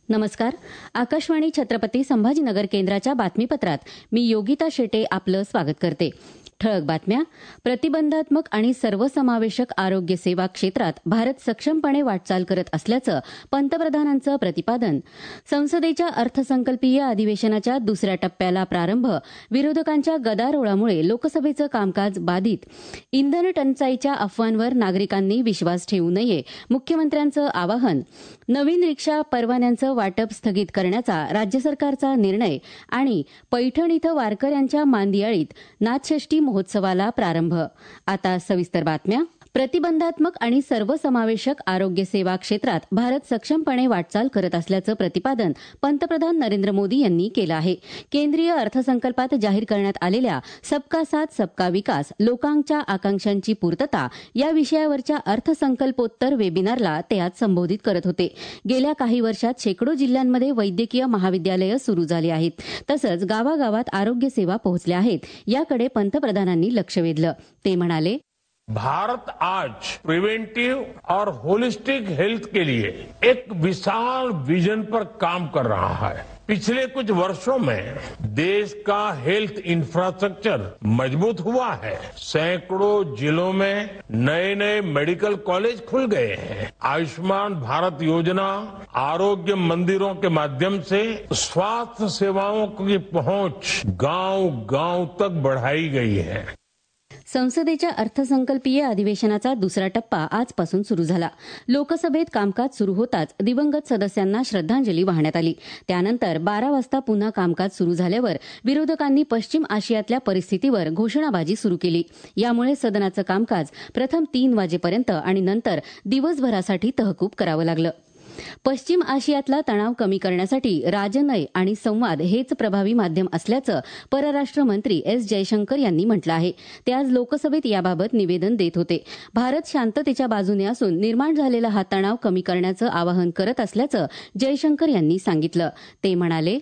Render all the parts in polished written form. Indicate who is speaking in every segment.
Speaker 1: नमस्कार. आकाशवाणी छत्रपती संभाजीनगर केंद्राच्या बातमीपत्रात मी योगिता शेटे आपलं स्वागत करते. ठळक बातम्या. प्रतिबंधात्मक आणि सर्वसमावेशक आरोग्य सेवा क्षेत्रात भारत सक्षमपणे वाटचाल करत असल्याचं पंतप्रधानांचं प्रतिपादन. संसदेच्या अर्थसंकल्पीय अधिवेशनाच्या दुसऱ्या टप्प्याला प्रारंभ. विरोधकांच्या गदारोळामुळे लोकसभेचं कामकाज बाधित. इंधन टंचाईच्या अफवांवर नागरिकांनी विश्वास ठेवू नये, मुख्यमंत्र्यांचं आवाहन. नवीन रिक्षा परवान्यांचं वाटप स्थगित करण्याचा राज्य सरकारचा निर्णय. आणि पैठण इथं वारकऱ्यांच्या मांदियाळीत नाथषष्ठी महोत्सवाला प्रारंभ. आता सविस्तर बातम्या. प्रतिबंधात्मक आणि सर्वसमावेशक आरोग्य सेवा क्षेत्रात भारत सक्षमपणे वाटचाल करत असल्याचं प्रतिपादन पंतप्रधान नरेंद्र मोदी यांनी केलं आहे. केंद्रीय अर्थसंकल्पात जाहीर करण्यात आलेल्या सबका साथ सबका विकास, लोकांच्या आकांक्षांची पूर्तता या विषयावरच्या अर्थसंकल्पोत्तर वेबिनारला ते आज संबोधित करत होते. गेल्या काही वर्षात शेकडो जिल्ह्यांमध्ये वैद्यकीय महाविद्यालयं सुरू झाली आहेत, तसंच गावागावात आरोग्य सेवा पोहोचल्या आहेत. याकडे पंतप्रधानांनी लक्ष वेधलं. ते म्हणाले,
Speaker 2: भारत आज प्रिवेंटिव और होलिस्टिक हेल्थ के लिए एक विशाल विजन पर काम कर रहा है. पिछले कुछ वर्षों में देश का हेल्थ इंफ्रास्ट्रक्चर मजबूत हुआ है. सैकड़ों जिलों में नए नए मेडिकल कॉलेज खुल गए हैं. आयुष्मान भारत योजना, आरोग्य मंदिरों के माध्यम से स्वास्थ्य सेवाओं की पहुंच गांव-गांव तक बढ़ाई गई है.
Speaker 1: संसदेच्या अर्थसंकल्पीय अधिवेशनाचा दुसरा टप्पा आजपासून सुरू झाला. लोकसभेत कामकाज सुरू होताच दिवंगत सदस्यांना श्रद्धांजली वाहण्यात आली. त्यानंतर 12 वाजता पुन्हा कामकाज सुरू झाल्यावर विरोधकांनी पश्चिम आशियातल्या परिस्थितीवर घोषणाबाजी सुरू केली. यामुळे सदनाचं कामकाज प्रथम 3 वाजेपर्यंत आणि नंतर दिवसभरासाठी तहकूब करावं लागलं. पश्चिम आशियातला तणाव कमी करण्यासाठी राजनय आणि संवाद हेच प्रभावी माध्यम असल्याचं परराष्ट्र मंत्री एस जयशंकर यांनी म्हटलं आहे. ते आज लोकसभेत याबाबत निवेदन देत होते. भारत शांततेच्या बाजूने असून निर्माण झालेला हा तणाव कमी करण्याचं आवाहन करत असल्याचं जयशंकर यांनी सांगितलं. ते म्हणाले,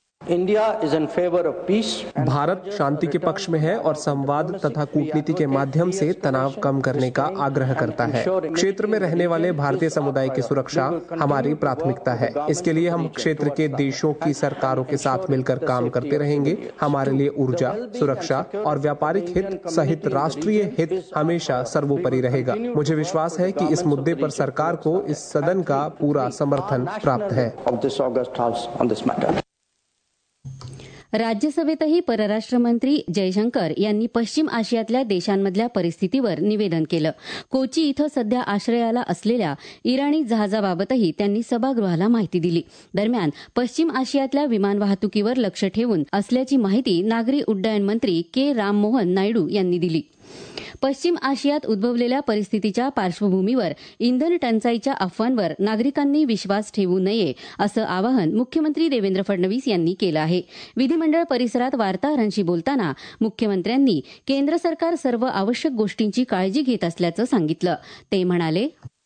Speaker 3: भारत शांति के पक्ष में है और संवाद तथा कूटनीति के माध्यम से तनाव कम करने का आग्रह करता है. क्षेत्र में रहने वाले भारतीय समुदाय की सुरक्षा हमारी प्राथमिकता है. इसके लिए हम क्षेत्र के देशों की सरकारों के साथ मिलकर काम करते रहेंगे. हमारे लिए ऊर्जा, सुरक्षा और व्यापारिक हित सहित राष्ट्रीय हित हमेशा सर्वोपरि रहेगा. मुझे विश्वास है कि इस मुद्दे पर सरकार को इस सदन का पूरा समर्थन प्राप्त है.
Speaker 1: राज्यसभेतही परराष्ट्र मंत्री जयशंकर यांनी पश्चिम आशियातल्या देशांमधल्या परिस्थितीवर निवेदन केलं. कोची इथं सध्या आश्रयाला असलेल्या इराणी जहाजाबाबतही त्यांनी सभागृहाला माहिती दिली. दरम्यान पश्चिम आशियातल्या विमान वाहतुकीवर लक्ष ठेवून असल्याची माहिती नागरी उड्डयन मंत्री के राममोहन नायडू यांनी दिली. पश्चिम आशियात उद्भवलेल्या परिस्थितीच्या पार्श्वभूमीवर इंधन टंचाईच्या अफवांवर नागरिकांनी विश्वास ठेवू नये असं आवाहन मुख्यमंत्री देवेंद्र फडणवीस यांनी केलं आहे. विधिमंडळ परिसरात वार्ताहरांशी बोलताना मुख्यमंत्र्यांनी केंद्र सरकार सर्व आवश्यक गोष्टींची काळजी घेत असल्याचं सांगितलं. ते म्हणाले,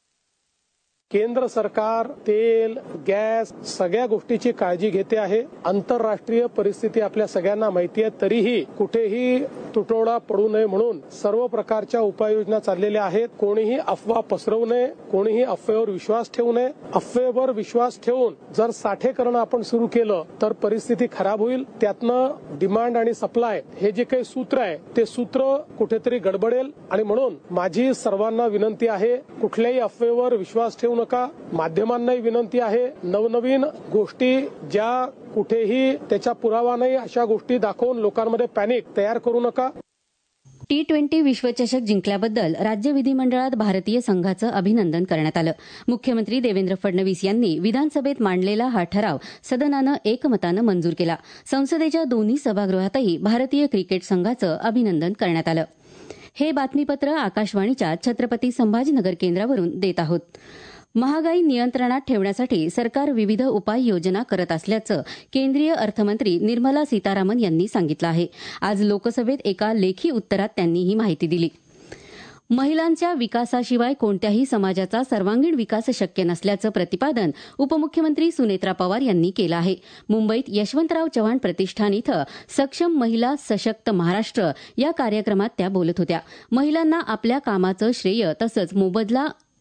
Speaker 4: केंद्र सरकार तेल, गॅस सगळ्या गोष्टीची काळजी घेते आहे. आंतरराष्ट्रीय परिस्थिती आपल्या सगळ्यांना माहिती आहे. तरीही कुठेही तुटवडा पडू नये म्हणून सर्व प्रकारच्या उपाययोजना चाललेल्या आहेत. कोणीही अफवा पसरवू नये, कोणीही अफवेवर विश्वास ठेवू नये. अफवेवर विश्वास ठेवून जर साठेकरण आपण सुरू केलं तर परिस्थिती खराब होईल. त्यातनं डिमांड आणि सप्लाय हे जे काही सूत्र आहे ते सूत्र कुठेतरी गडबडेल. आणि म्हणून माझी सर्वांना विनंती आहे, कुठल्याही अफवेवर विश्वास ठेवू नका. माध्यमांनाही विनंती आहे, नवनवीन गोष्टी ज्या कुठेही त्याचा पुरावा नाही अशा गोष्टी दाखवून लोकांमध्ये पॅनिक तयार करू नका.
Speaker 1: T20 विश्वचषक जिंकल्याबद्दल राज्य विधिमंडळात भारतीय संघाचं अभिनंदन करण्यात आलं. मुख्यमंत्री देवेंद्र फडणवीस यांनी विधानसभेत मांडलेला हा ठराव सदनानं एकमतानं मंजूर केला. संसदेच्या दोन्ही सभागृहातही भारतीय क्रिकेट संघाचं अभिनंदन करण्यात आलं. हे बातमीपत्र आकाशवाणीच्या छत्रपती संभाजीनगर केंद्रावरून देत आहोत. महागाई नियंत्रणात ठेवण्यासाठी सरकार विविध उपाययोजना करत असल्याचं केंद्रीय अर्थमंत्री निर्मला सीतारामन यांनी सांगितलं आहे. आज लोकसभेत एका लेखी उत्तरात त्यांनी ही माहिती दिली. महिलांच्या विकासाशिवाय कोणत्याही समाजाचा सर्वांगीण विकास शक्य नसल्याचं प्रतिपादन उपमुख्यमंत्री सुनेत्रा पवार यांनी केलं आहे. मुंबईत यशवंतराव चव्हाण प्रतिष्ठान इथं सक्षम महिला सशक्त महाराष्ट्र या कार्यक्रमात त्या बोलत होत्या. महिलांना आपल्या कामाचं श्रेय तसंच मोबदला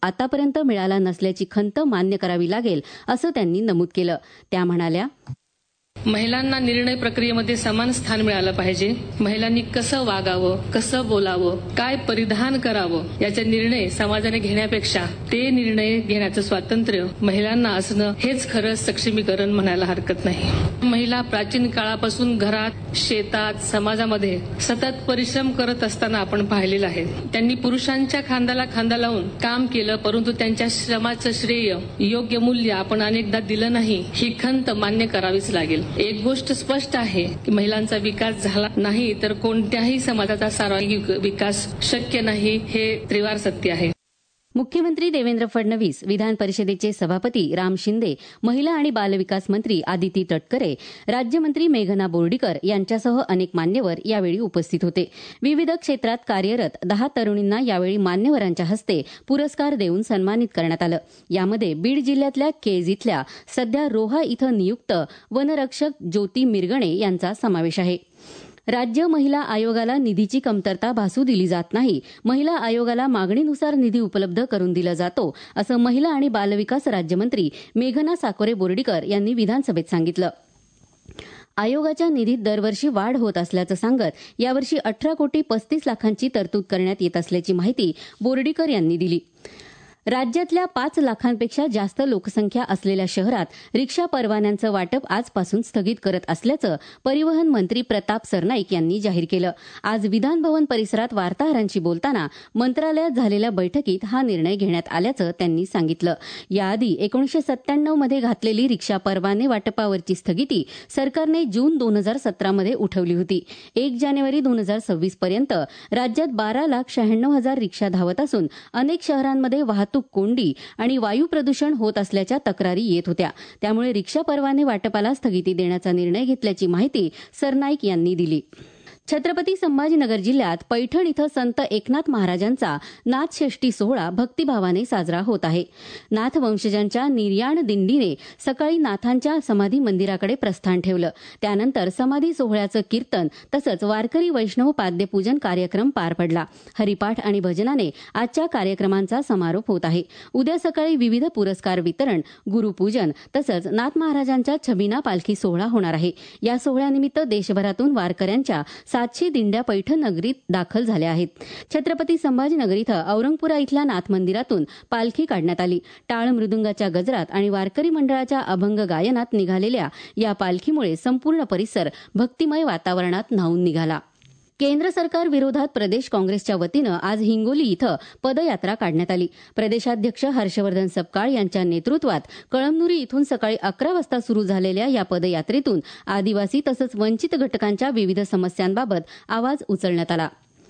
Speaker 1: आतापर्यंत मिळाला नसल्याची खंत मान्य करावी लागेल असं त्यांनी नमूद केलं. त्या म्हणाल्या,
Speaker 5: महिलांना निर्णय प्रक्रियेमध्ये समान स्थान मिळालं पाहिजे. महिलांनी कसं वागावं, कसं बोलावं, काय परिधान करावं याचे निर्णय समाजाने घेण्यापेक्षा ते निर्णय घेण्याचं स्वातंत्र्य महिलांना असणं हेच खरं सक्षमीकरण म्हणायला हरकत नाही. महिला प्राचीन काळापासून घरात, शेतात, समाजामध्ये सतत परिश्रम करत असताना आपण पाहिलेलं आहे. त्यांनी पुरुषांच्या खांद्याला खांदा लावून काम केलं, परंतु त्यांच्या श्रमाचं श्रेय, योग्य मूल्य आपण अनेकदा दिलं नाही. ही खंत मान्य करावीच लागेल. एक गोष्ट स्पष्ट आहे की महिलांचा विकास झाला नाही तर कोणत्याही समाजाचा सर्वांगीण विकास शक्य नाही, हे त्रिवार सत्य आहे.
Speaker 1: मुख्यमंत्री देवेंद्र फडणवीस, विधान परिषदेचे सभापती राम शिंदे, महिला आणि बालविकास मंत्री आदिती तटकरे, राज्यमंत्री मेघना बोर्डीकर यांच्यासह अनेक मान्यवर यावेळी उपस्थित होते. विविध क्षेत्रात कार्यरत 10 तरुणींना यावेळी मान्यवरांच्या हस्ते पुरस्कार देऊन सन्मानित करण्यात आलं. यामध्ये बीड जिल्ह्यातल्या केज इथल्या सध्या रोहा इथं नियुक्त वनरक्षक ज्योती मिरगणे यांचा समावेश आहे. राज्य महिला आयोगाला निधीची कमतरता भासू दिली जात नाही. महिला आयोगाला मागणीनुसार निधी उपलब्ध करून दिला जातो, असं महिला आणि बालविकास राज्यमंत्री मेघना साकोरे बोर्डीकर यांनी विधानसभेत सांगितलं. आयोगाच्या निधीत दरवर्षी वाढ होत असल्याचं सांगत यावर्षी 18 कोटी 35 लाखांची तरतूद करण्यात येत असल्याची माहिती बोर्डीकर यांनी दिली. राज्यातल्या 5 लाखांपेक्षा जास्त लोकसंख्या असलेल्या शहरात रिक्षा परवान्यांचं वाटप आजपासून स्थगित करत असल्याचं परिवहन मंत्री प्रताप सरनाईक यांनी जाहीर केलं. आज विधानभवन परिसरात वार्ताहरांशी बोलताना मंत्रालयात झालेल्या बैठकीत हा निर्णय घेण्यात आल्याचं त्यांनी सांगितलं. याआधी 1997 मध्ये घातलेली रिक्षा परवाने वाटपावरची स्थगिती सरकारने जून 2017 मध्ये उठवली होती. 1 जानेवारी 2026 पर्यंत राज्यात 12,96,000 रिक्षा धावत असून अनेक शहरांमध्ये वाहतूक कोंडी आणि वायू प्रदूषण होत असल्याच्या तक्रारी येत होत्या. त्यामुळे रिक्षा परवाने वाटपाला स्थगिती देण्याचा निर्णय घेतल्याची माहिती सरनाईक यांनी दिली. छत्रपती संभाजीनगर जिल्ह्यात पैठण इथं संत एकनाथ महाराजांचा नाथषष्ठी सोहळा भक्तिभावाने साजरा होत आहे. नाथ वंशजांच्या निर्याण दिंडीने सकाळी नाथांच्या समाधी मंदिराकडे प्रस्थान ठेवलं. त्यानंतर समाधी सोहळ्याचं कीर्तन तसंच वारकरी वैष्णव पाद्यपूजन कार्यक्रम पार पडला. हरिपाठ आणि भजनाने आजच्या कार्यक्रमांचा समारोप होत आहे. उद्या सकाळी विविध पुरस्कार वितरण, गुरुपूजन तसंच नाथ महाराजांच्या छबिना पालखी सोहळा होणार आहे. या सोहळ्यानिमित्त देशभरातून वारकऱ्यांच्या 700 दिंड्या पैठण नगरीत दाखल झाल्या आहेत. छत्रपती संभाजीनगर इथं औरंगपुरा इथल्या नाथ मंदिरातून पालखी काढण्यात आली. टाळ मृदुंगाच्या गजरात आणि वारकरी मंडळाच्या अभंग गायनात निघालेल्या या पालखीमुळे संपूर्ण परिसर भक्तिमय वातावरणात न्हाऊन निघाला. केंद्र सरकार विरोधात प्रदेश काँग्रेसच्या वतीनं आज हिंगोली इथं पदयात्रा काढण्यात आली. प्रदेशाध्यक्ष हर्षवर्धन सपकाळ यांच्या नेतृत्वात कळमनुरी इथून सकाळी 11 वाजता सुरू झालेल्या या पदयात्रेतून आदिवासी तसंच वंचित घटकांच्या विविध समस्यांबाबत आवाज उचलण्यात आला.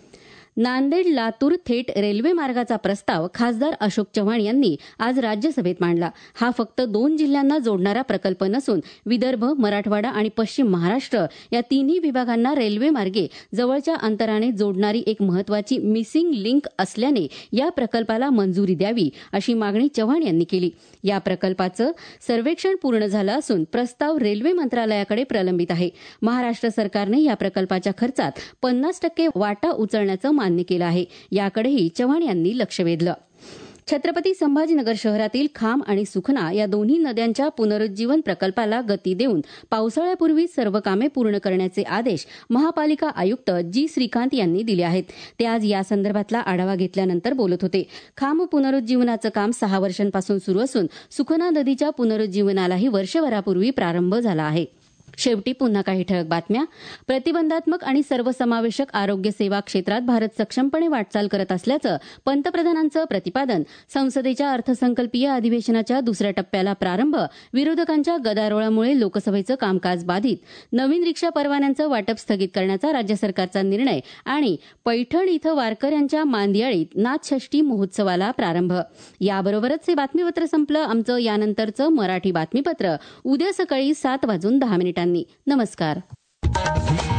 Speaker 1: नांदेड लातूर थेट रेल्वे मार्गाचा प्रस्ताव खासदार अशोक चव्हाण यांनी आज राज्यसभेत मांडला. हा फक्त 2 जिल्ह्यांना जोडणारा प्रकल्प नसून विदर्भ, मराठवाडा आणि पश्चिम महाराष्ट्र या तिन्ही विभागांना रेल्वे मार्गे जवळच्या अंतराने जोडणारी एक महत्वाची मिसिंग लिंक असल्याने या प्रकल्पाला मंजुरी द्यावी अशी मागणी चव्हाण यांनी केली. या प्रकल्पाचं सर्वेक्षण पूर्ण झालं असून प्रस्ताव रेल्वे मंत्रालयाकडे प्रलंबित आहे. महाराष्ट्र सरकारने या प्रकल्पाच्या खर्चात 50% वाटा उचलण्याचं मान्य केलं आहे. याकडेही चव्हाण यांनी लक्ष वेधलं. छत्रपती संभाजीनगर शहरातील खाम आणि सुखना या दोन्ही नद्यांच्या पुनरुज्जीवन प्रकल्पाला गती देऊन पावसाळ्यापूर्वी सर्व कामे पूर्ण करण्याचे आदेश महापालिका आयुक्त जी श्रीकांत यांनी दिले आहेत. ते आज यासंदर्भातला आढावा घेतल्यानंतर बोलत होते. खाम पुनरुज्जीवनाचं काम 6 वर्षांपासून सुरू असून सुखना नदीच्या पुनरुज्जीवनालाही वर्षभरापूर्वी प्रारंभ झाला आहे. शेवटी पुन्हा काही ठळक बातम्या. प्रतिबंधात्मक आणि सर्वसमावेशक आरोग्य सेवा क्षेत्रात भारत सक्षमपणे वाटचाल करत असल्याचं पंतप्रधानांचं प्रतिपादन. संसदेच्या अर्थसंकल्पीय अधिवेशनाच्या 2ऱ्या टप्प्याला प्रारंभ. विरोधकांच्या गदारोळामुळे लोकसभेचं कामकाज बाधित. नवीन रिक्षा परवान्यांचं वाटप स्थगित करण्याचा राज्य सरकारचा निर्णय आणि पैठण इथं वारकऱ्यांच्या मांदियाळीत नाथषष्ठी महोत्सवाला प्रारंभ. याबरोबरच हे बातमीपत्र संपलं. आमचं यानंतरचं मराठी बातमीपत्र उद्या सकाळी 7:10 नमस्कार.